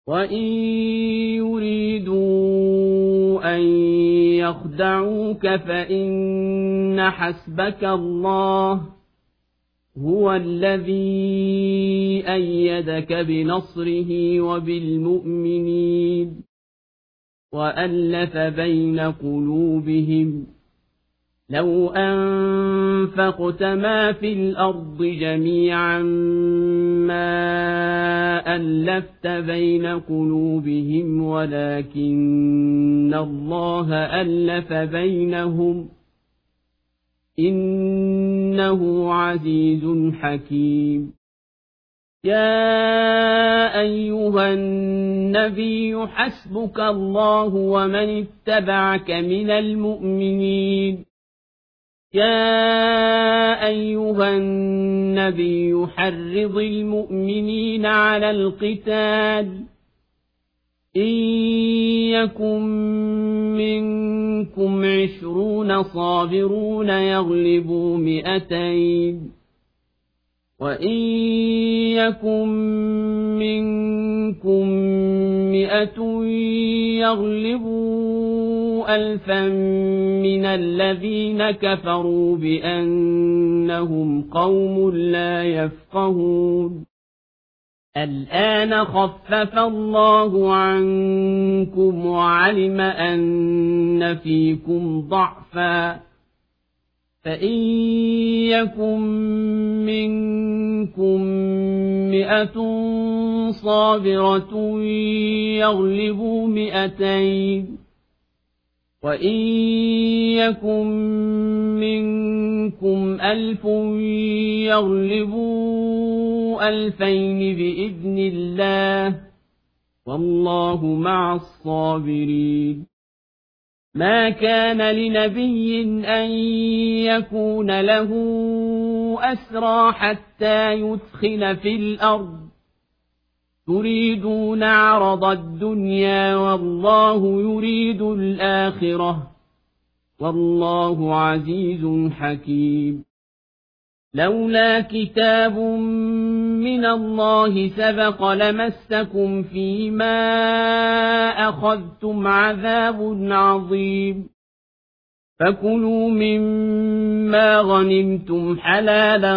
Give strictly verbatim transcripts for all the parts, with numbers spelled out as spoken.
وَإِن يُرِيدُوا أَن يَخْدَعُوكَ فَإِنَّ حَسْبَكَ اللَّهُ هُوَ الَّذِي أَيَّدَكَ بِنَصْرِهِ وَبِالْمُؤْمِنِينَ وَأَلَّفَ بَيْنَ قُلُوبِهِمْ لَوْ أَنفَقْتَ مَا فِي الْأَرْضِ جَمِيعًا مَا أَلَّفْتَ بَيْنَ قُلُوبِهِمْ وَلَكِنَّ اللَّهَ أَلَّفَ بَيْنَهُمْ إِنَّهُ عَزِيزٌ حَكِيمٌ يَا أَيُّهَا النَّبِيُّ حَسْبُكَ اللَّهُ وَمَنِ اتَّبَعَكَ مِنَ الْمُؤْمِنِينَ يَا أَيُّهَا النَّبِيُّ حَرِّضِ الْمُؤْمِنِينَ عَلَى الْقِتَالِ إِن يَكُن مِّنكُمْ عِشْرُونَ صَابِرُونَ يَغْلِبُوا مِائَتَيْنِ وَإِن يَكُن مِّنكُم مِّائَةٌ يَغْلِبُوا أَلْفًا مِّنَ الَّذِينَ كَفَرُوا بِأَنَّهُمْ قَوْمٌ لَّا يَفْقَهُونَ الْآنَ خَفَّفَ اللَّهُ عَنكُمْ وَعَلِمَ أَنَّ فِيكُمْ ضَعْفًا فَإِن يَكُن مِّنكُم مِّائَةٌ صَابِرَةٌ يَغْلِبُوا مِائَتَيْنِ وَإِن يَكُن مِّنكُمْ أَلْفٌ يَغْلِبُوا أَلْفَيْنِ بِإِذْنِ اللَّهِ وَاللَّهُ مَعَ الصَّابِرِينَ مَا كَانَ لِنَبِيٍّ أَن يَكُونَ لَهُ أَسْرَىٰ حَتَّىٰ يُثْخِنَ فِي الْأَرْضِ تُرِيدُونَ عَرَضَ الدُّنْيَا وَاللَّهُ يُرِيدُ الْآخِرَةَ وَاللَّهُ عَزِيزٌ حَكِيمٌ لولا كتاب من الله سبق لمسكم فيما أخذتم عذاب عظيم فكلوا مما غنمتم حلالا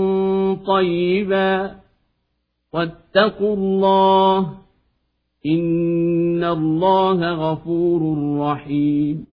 طيبا واتقوا الله إن الله غفور رحيم